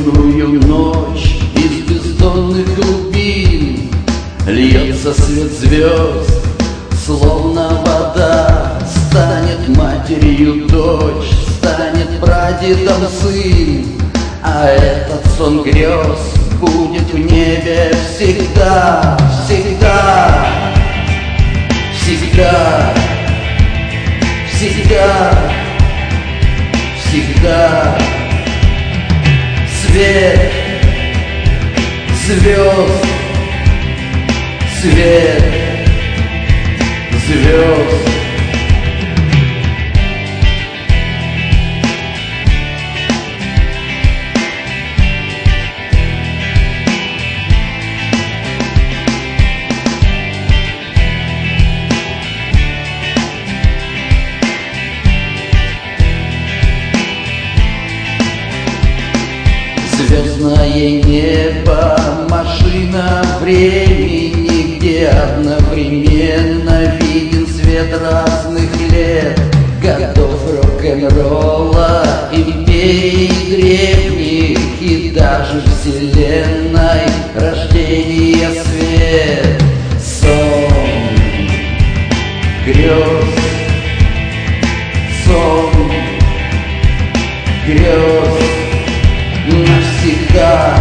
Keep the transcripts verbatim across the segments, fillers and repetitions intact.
темную ночь из бездонных глубин льется свет звезд, словно вода. Станет матерью дочь, станет прадедом сын, а этот сон грез будет в небе всегда, всегда, всегда, всегда, всегда. Свет звезд, свет звезд. Звездное небо, машина времени, где одновременно виден свет разных лет, годов рок-н-ролла, империй древних и даже вселенной рождения свет. Сон грез, сон грез. Навсегда,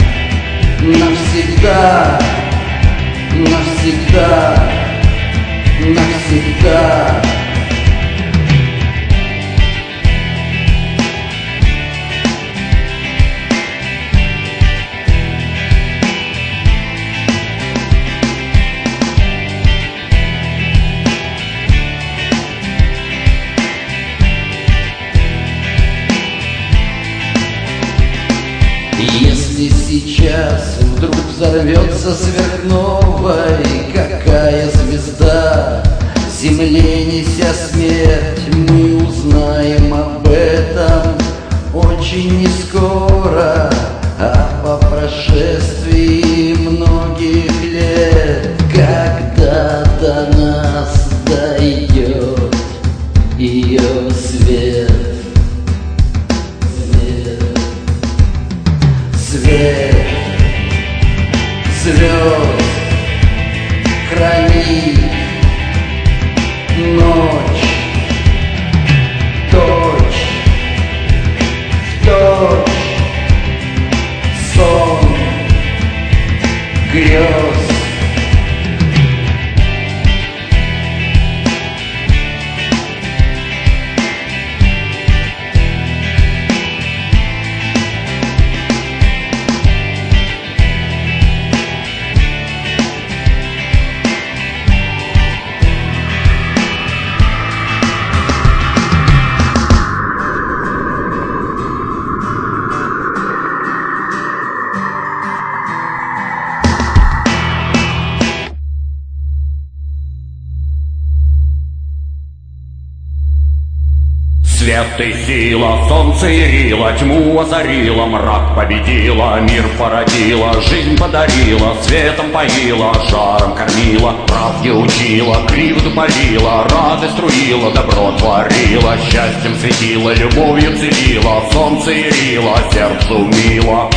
навсегда, навсегда, навсегда. Если сейчас вдруг взорвется сверхновой какая звезда, земле неся смерть, мы узнаем об этом очень нескоро, а по прошествии многих лет, когда до нас дойдет ее свет. Свет звезд хранит ночь, точь в точь, сон грез. Свет и сила, солнце ярило, тьму озарила, мрак победила, мир породила, жизнь подарила, светом поила, жаром кормила, правде учила, кривду полила, радость струила, добро творила, счастьем светила, любовью целила, солнце ярило, сердцу мило.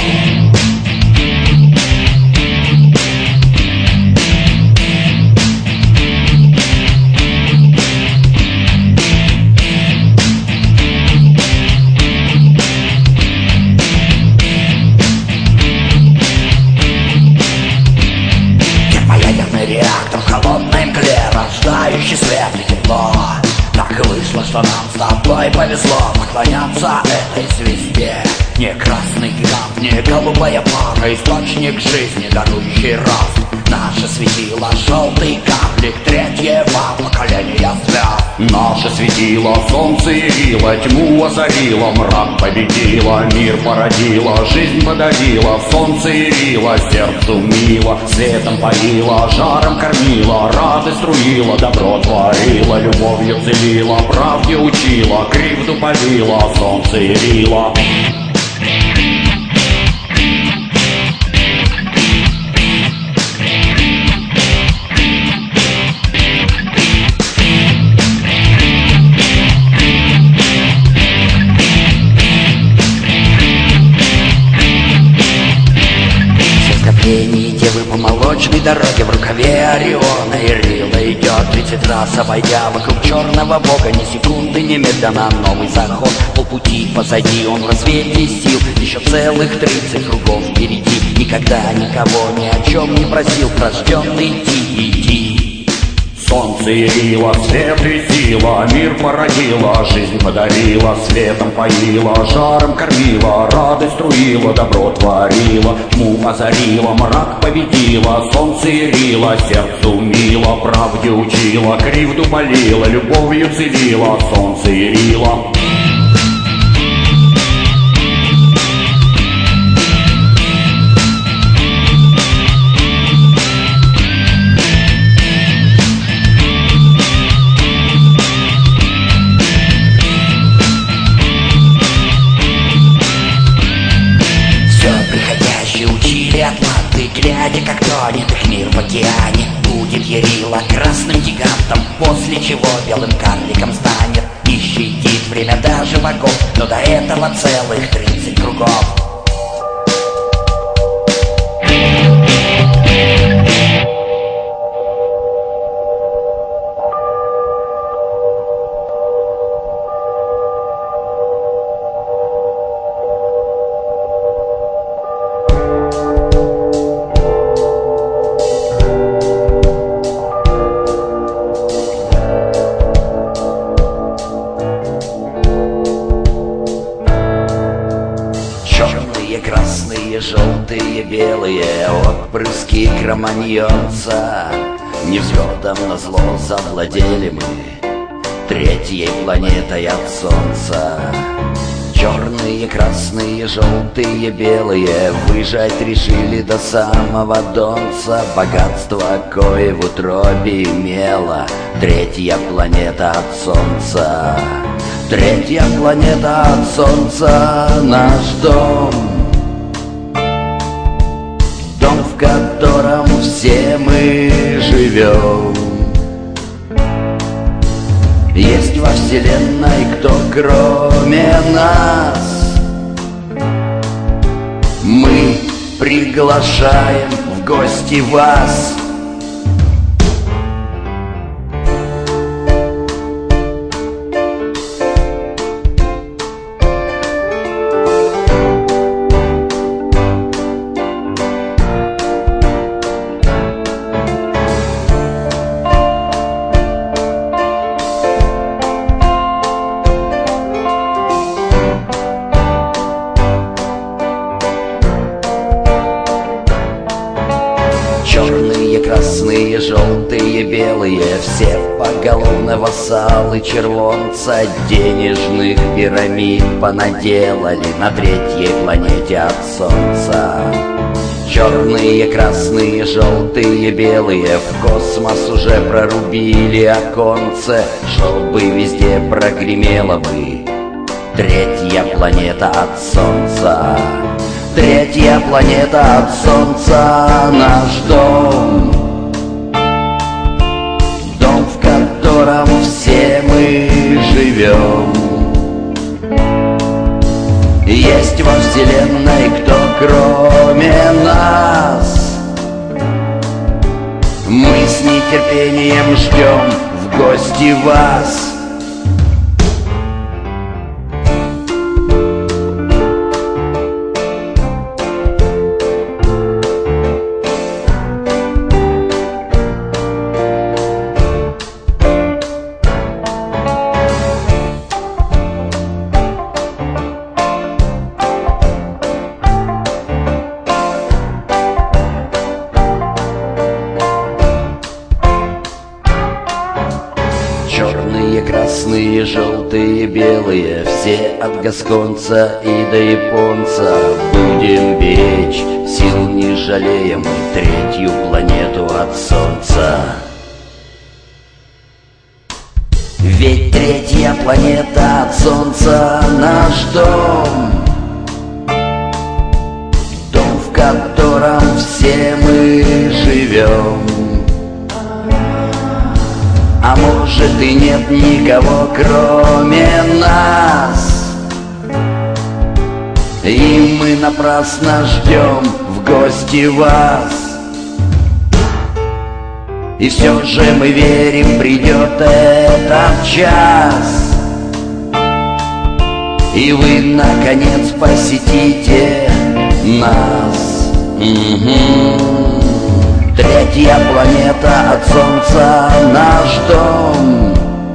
Реактор в холодной мгле, рождающий свет и тепло. Так и вышло, что нам с тобой повезло поклоняться этой звезде. Не красный гигант, не голубая пара, источник жизни, дарующий разум. Наше светило, желтые капли третьего поколения звезд. Наше светило, солнце явило, тьму озарило, мрак победило, мир породило, жизнь подарила, солнце явило, сердцу мило, светом поила, жаром кормила, радость струила, добро творила, любовью целила, правде учила, кривду полила, солнце явило. желтой дороге в рукаве Ориона и Рила идет тридцать раз, обойдя вокруг черного бога. Ни секунды, ни медленно, новый заход. Полпути позади, он в рассвете сил. Еще целых тридцать кругов впереди. Никогда никого ни о чем не просил, рожденный идти, идти. Солнце ярило, свет и сила, мир породила, жизнь подарила, светом поила, жаром кормила, радость струила, добро творила, тьму озарила, мрак победила, солнце ярило, сердцу мило, правде учила, кривду болила, любовью целила, солнце ярило. Глядя, как тонет их мир в океане, будет Ярила красным гигантом, после чего белым карликом станет. И щадит время даже богов, но до этого целых тридцать кругов. Красные, желтые, белые отпрыски кроманьонца. Не звездам назло завладели мы третьей планетой от Солнца. Черные, красные, желтые, белые выжать решили до самого Донца. Богатство, кое в утробе имела третья планета от Солнца. Третья планета от Солнца — наш дом, дом, в котором все мы живем. Есть во Вселенной кто кроме нас. Мы приглашаем в гости вас. Черные, красные, желтые, белые, все поголовно вассалы червонца. Денежных пирамид понаделали на третьей планете от Солнца. Черные, красные, желтые, белые в космос уже прорубили оконце, чтобы везде прогремела бы третья планета от Солнца. Третья планета от Солнца — наш дом, дом, в котором все мы живем. Есть во Вселенной кто кроме нас. Мы с нетерпением ждем в гости вас. Черные, красные, желтые, белые, все от гасконца и до японца. Будем беречь, сил не жалеем, третью планету от Солнца. Ведь третья планета от Солнца — наш дом, дом, в котором все мы живем. А может и нет никого кроме нас, и мы напрасно ждем в гости вас. И все же мы верим, придет этот час, и вы, наконец, посетите нас. Угу. Третья планета от Солнца наш дом.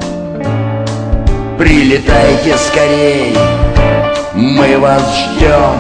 Прилетайте скорей, мы вас ждем.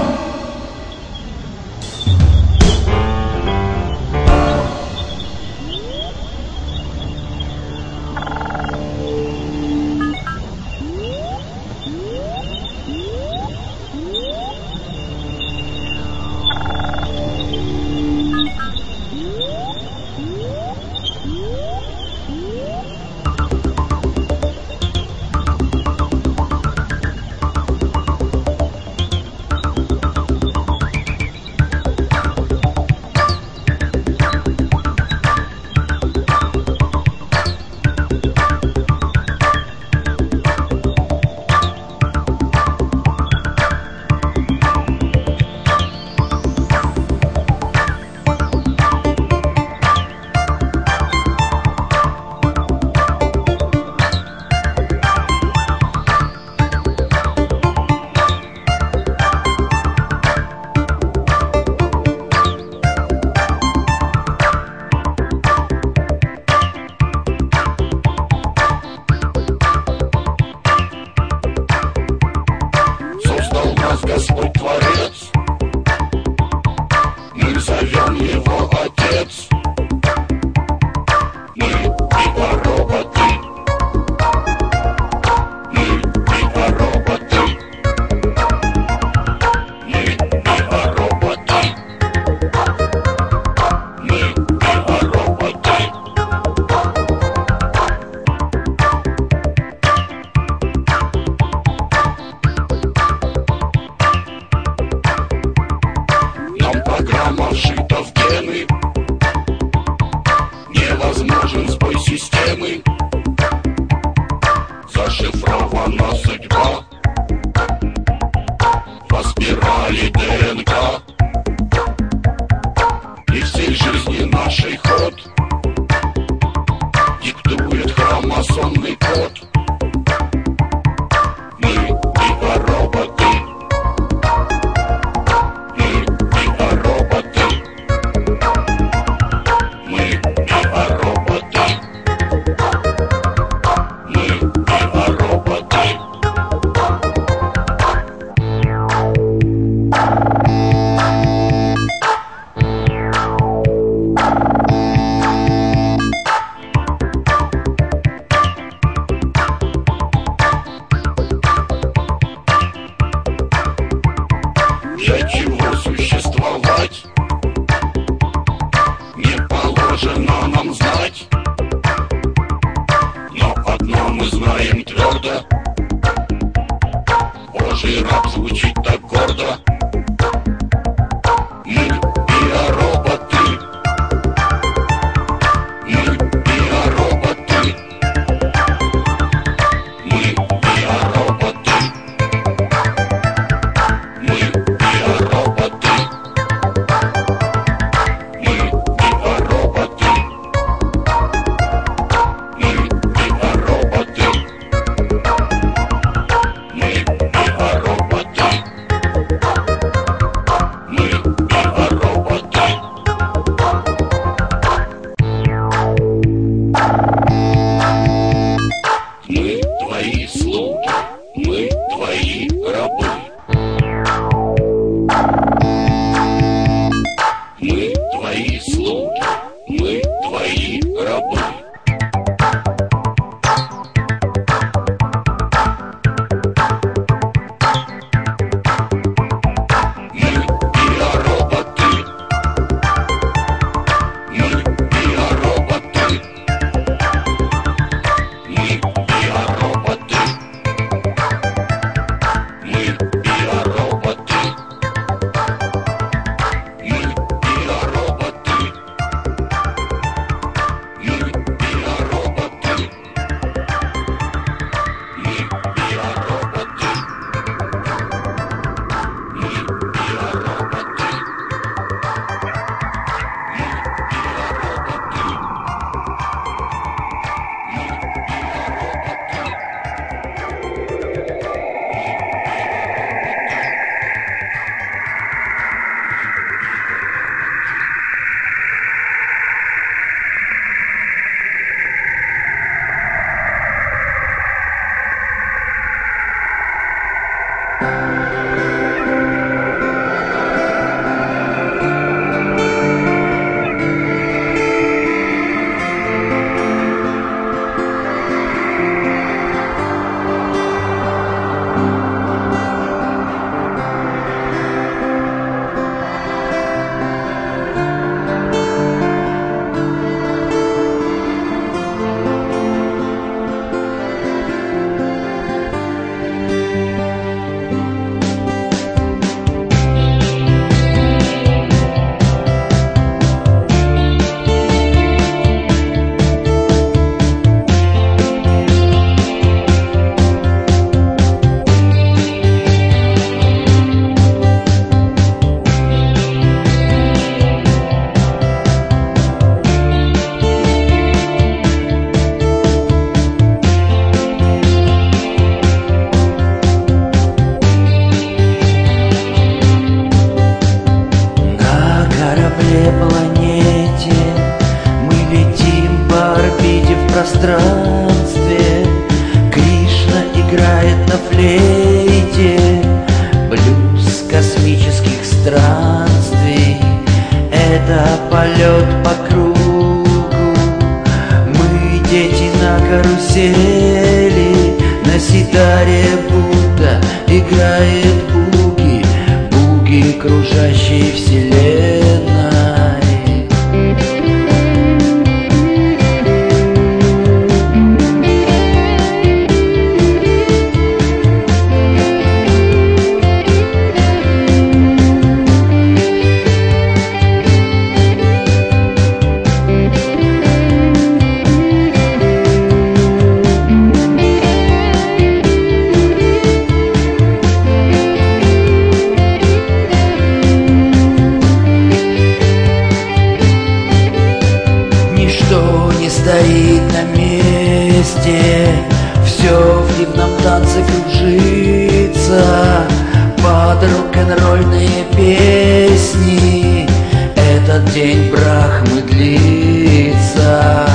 Господь Творец, мы зовем Его Отец. Мы биороботы, мы биороботы, мы биороботы, мы биороботы. Программа вшита в гены, невозможен сбой системы. Зашифрована судьба по спирали ДНК. И всей жизни нашей ход диктует хромосомный код. Мы биороботы, для чего существовать не положено нам знать. Но одно мы знаем твердо: Божий раб звучит так гордо. Мы биороботы, мы биороботы, мы биороботы, мы биороботы, мы биороботы, мы биороботы, мы биороботы. флейте блюз космических странствий. Это полет по кругу, мы дети на карусели, на ситаре будто играет буги, буги кружащей вселенной. Стоит на месте, все в дивном танце кружится под рок-н-ролльные песни. Этот день Брахмы длится.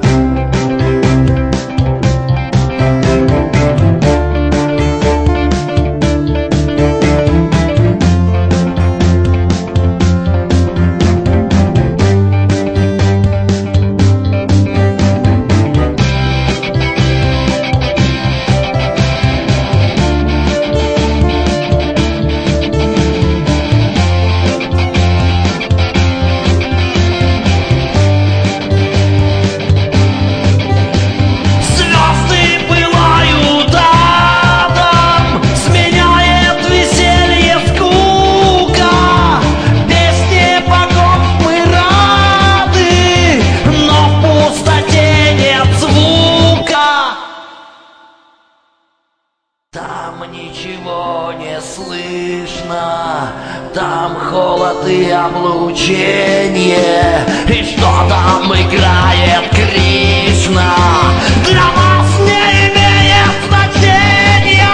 Там ничего не слышно, там холод и облучение, и что там играет Кришна, для нас не имеет значения.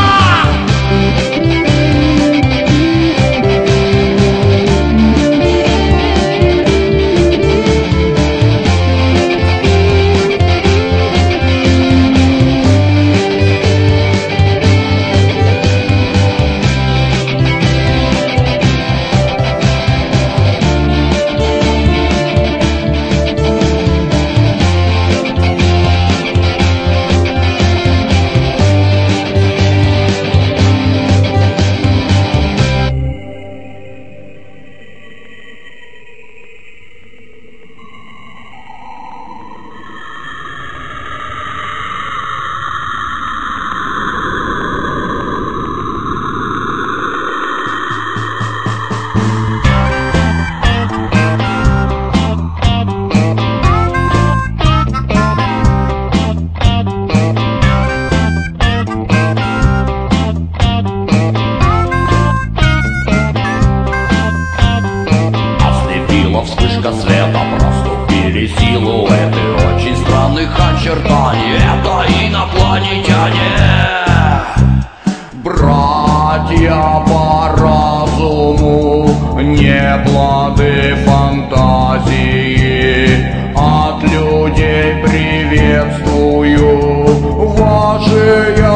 Вспышка света, проступили силуэты очень странных очертаний. Это инопланетяне, братья по разуму, не плоды фантазии. От людей приветствую ваше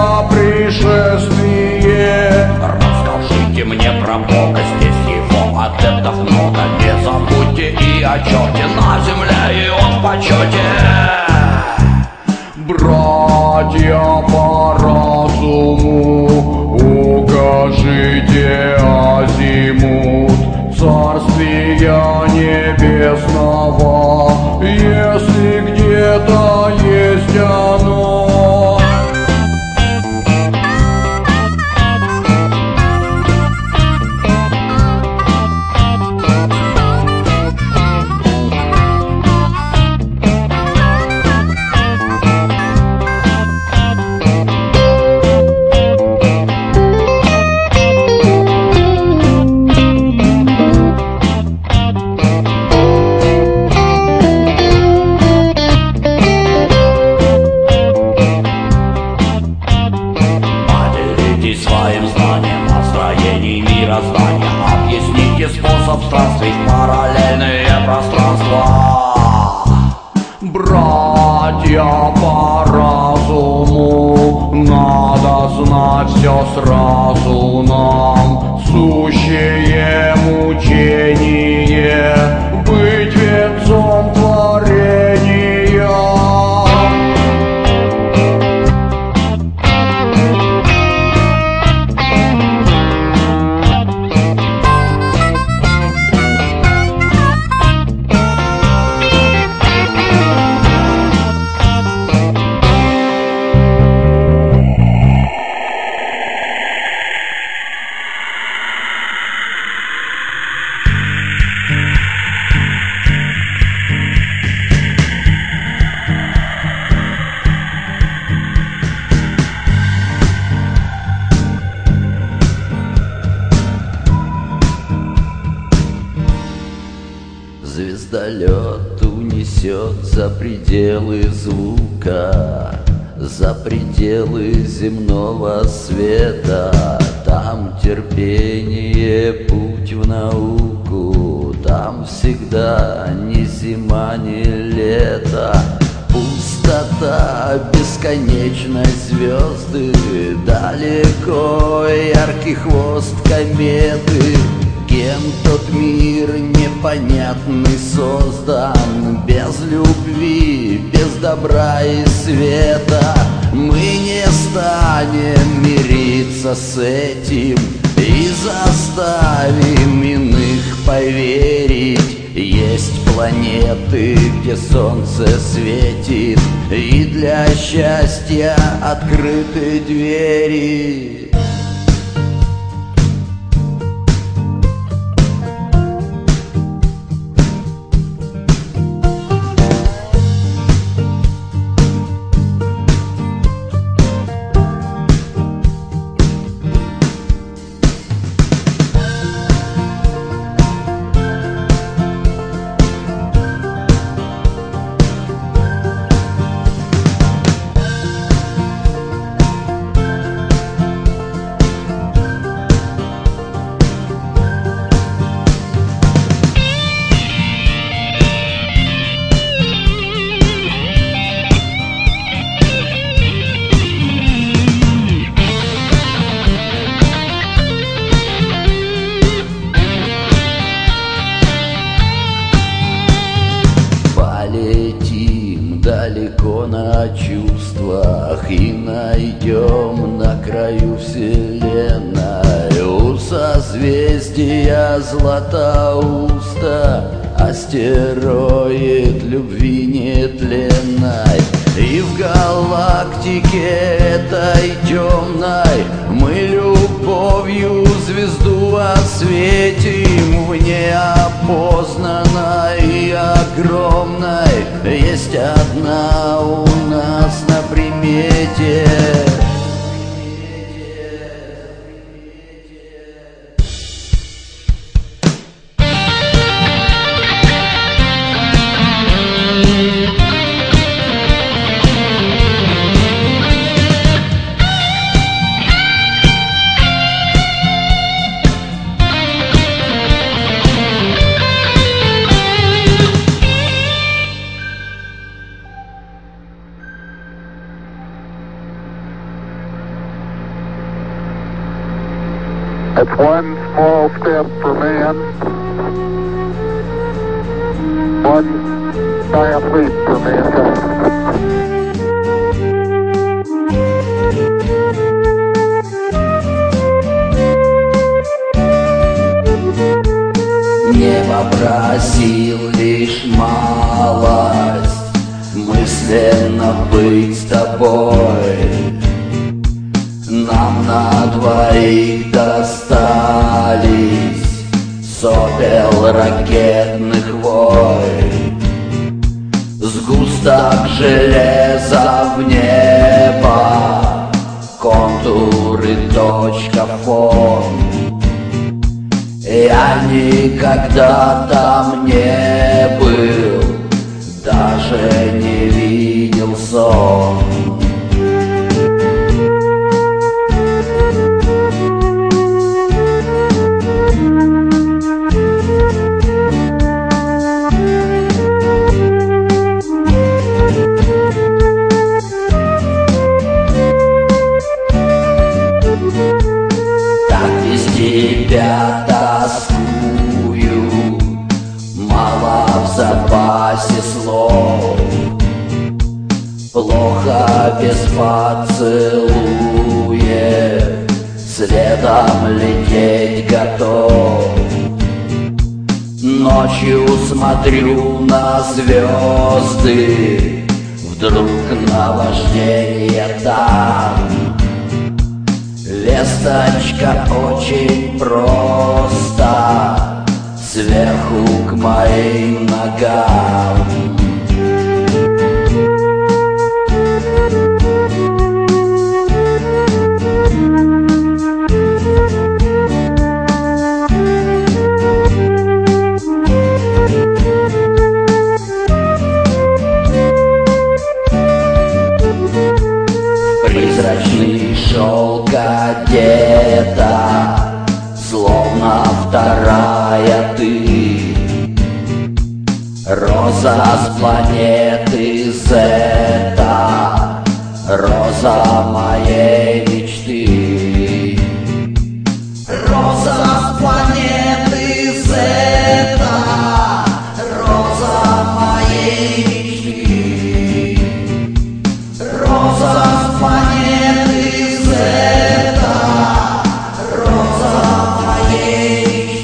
пришествие. Расскажите мне про Бога, здесь его адептов много. Не забудьте и о чёрте на земле, и он в почёте. Братья по разуму, укажите азимут царствия небесного, если где-то есть оно. Своим знанием о строении мироздания объясните способ странствий в параллельные пространства. Братья по разуму, надо знать на все сразу нам сущее мучение быть венцом творения. Звездолет унесет за пределы звука, за пределы земного света. Там терпение, путь в науку, там всегда ни зима, ни лето. Пустота, бесконечность звезды, далеко яркий хвост кометы. Кем тот мир непонятный создан, без любви, без добра и света? Мы не станем мириться с этим и заставим иных поверить. Есть планеты, где солнце светит, и для счастья открыты двери. Далеко на чувствах и найдем на краю вселенной у созвездия Златоуста астероид любви нетленной. И в галактике этой темной мы любовью звезду осветим. В неопознанной и огромной есть одна у нас на примете. It's one small step for man, one giant leap for mankind. Не попросил лишь малость мысленно быть с тобой. Нам на двоих достались сопел ракетных войн. Сгусток железа в небо, контуры, точка, фон. Я никогда там не был, даже не видел сон. поцелуев следом лететь готов. Ночью смотрю на звезды, вдруг наваждение там. Весточка очень просто, сверху к моим ногам. Прозрачный шелк одета, словно вторая ты. Роза с планеты Зета, роза моей мечты. Роза с планеты Зета, роза моей мечты. Роза с планеты Зета, роза моей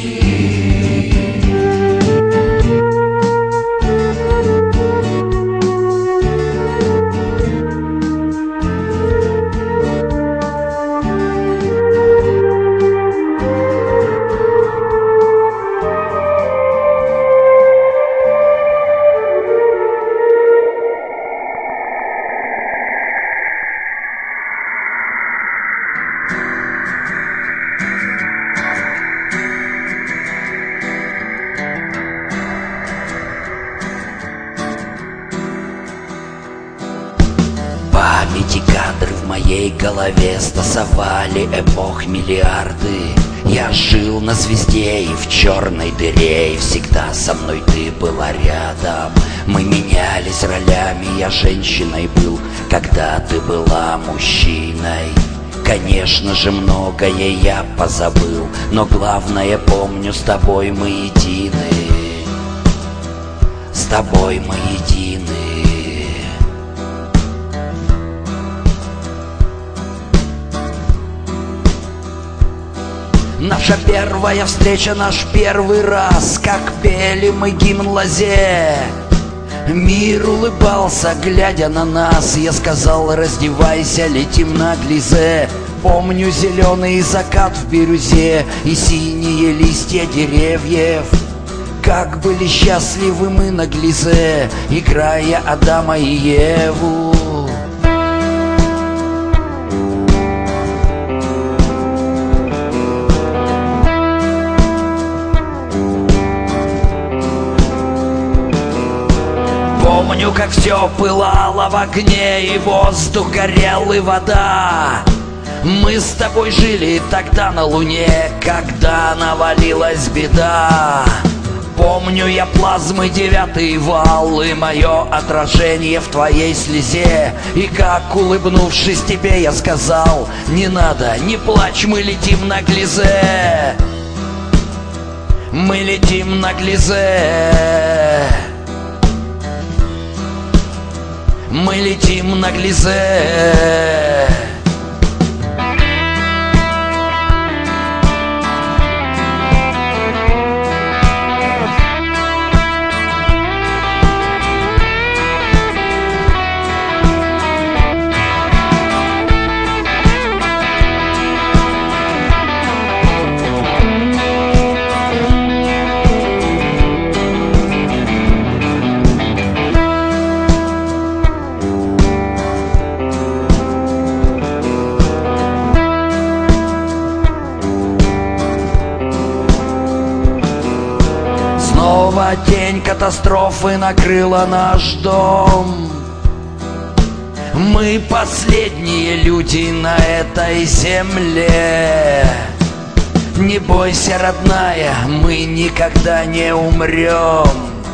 Памяти кадры в моей голове стасовали эпох миллиарды. Я жил на звезде и в черной дыре, и всегда со мной ты была рядом. Мы менялись ролями, я женщиной был, когда ты была мужчиной. Конечно же, многое я позабыл, но главное помню, с тобой мы едины. С тобой мы едины. Наша первая встреча, наш первый раз, как пели мы гимн лозе. Мир улыбался, глядя на нас. Я сказал: раздевайся, летим на Глизе. Помню зеленый закат в бирюзе и синие листья деревьев. Как были счастливы мы на Глизе, играя Адама и Еву. Помню, как все пылало в огне, и воздух горел, и вода. Мы с тобой жили тогда на Луне, когда навалилась беда. Помню я плазмы девятый вал и мое отражение в твоей слезе. И как, улыбнувшись тебе, я сказал: не надо, не плачь, мы летим на Глизе. Мы летим на Глизе. Мы летим на Глизе. Снова тень катастрофы накрыла наш дом. Мы последние люди на этой земле. Не бойся, родная, мы никогда не умрем.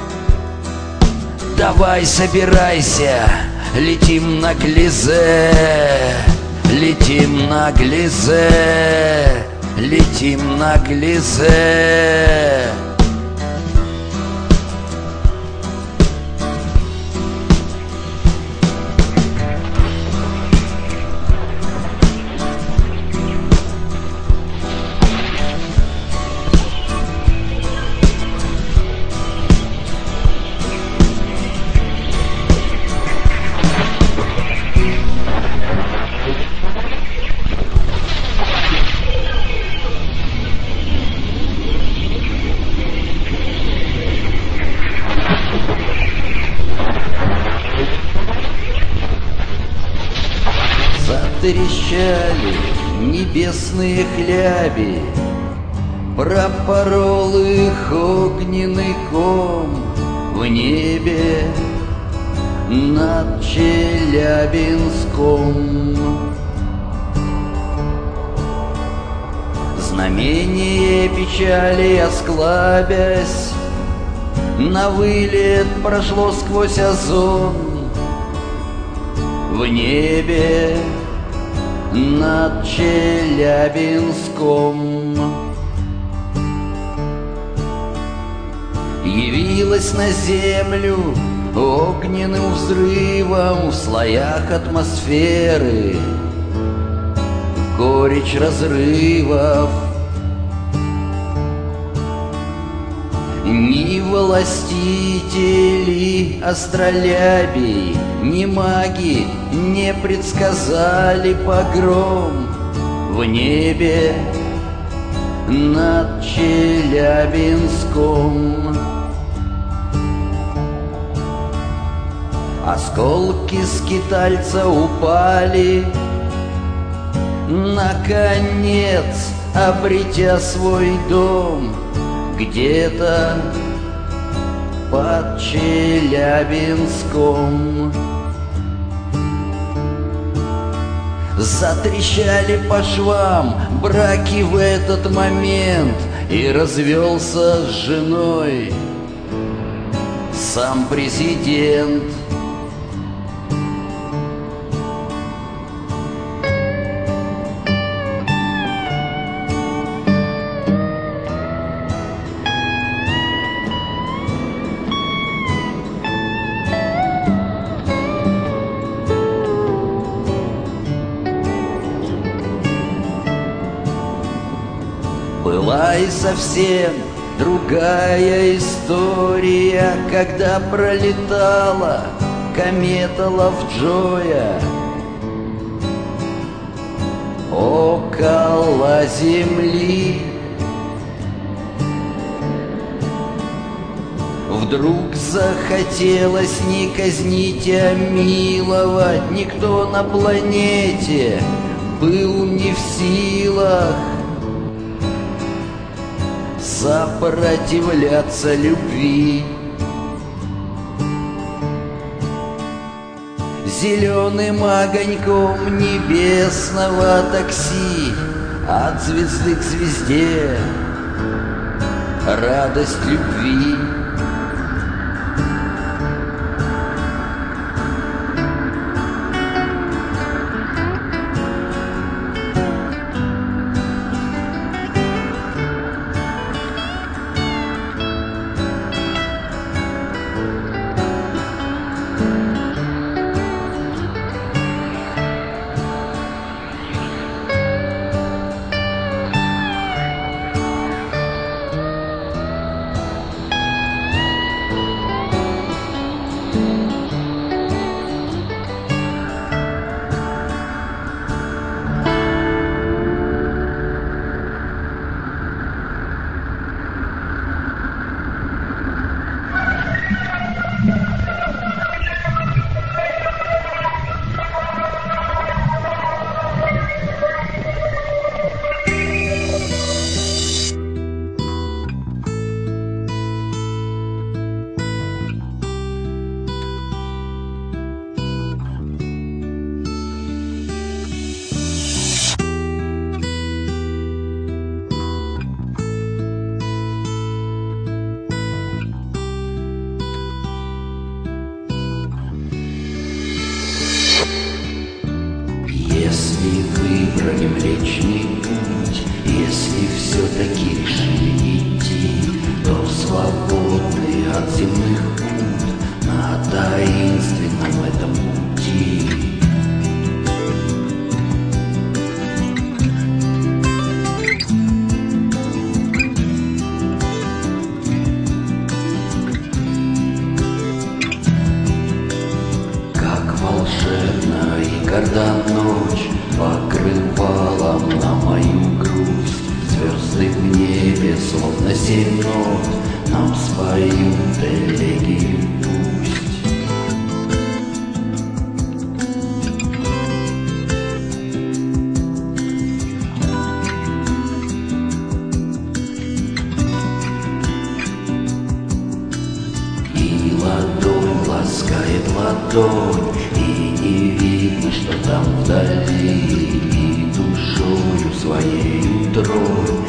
Давай, собирайся, летим на Глизе. Летим на Глизе. Летим на Глизе. Затрещали небесные хляби, пропорол их огненный ком в небе над Челябинском. Знамение печали осклабясь, на вылет прошло сквозь озон в небе над Челябинском. Явилась на землю огненным взрывом в слоях атмосферы горечь разрывов. Ни властители астролябий, ни маги не предсказали погром в небе над Челябинском. Осколки скитальца упали, наконец обретя свой дом где-то под Челябинском. Затрещали по швам браки в этот момент, и развелся с женой сам президент. Была и совсем другая история, когда пролетала комета Ловджоя около Земли. Вдруг захотелось не казнить, а миловать. Никто на планете был не в силах сопротивляться любви. Зеленым огоньком небесного такси от звезды к звезде радость любви. ладонь, и не видно, что там вдали, и душою своей тронь.